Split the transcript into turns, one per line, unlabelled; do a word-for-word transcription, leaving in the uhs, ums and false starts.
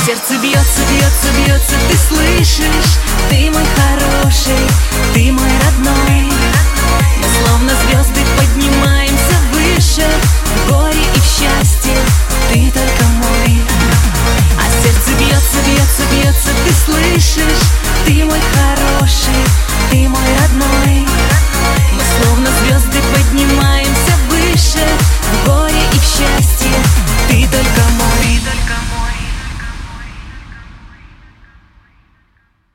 Сердце бьется, бьется, бьется, ты слышишь? Ты мой хороший, ты мой родной.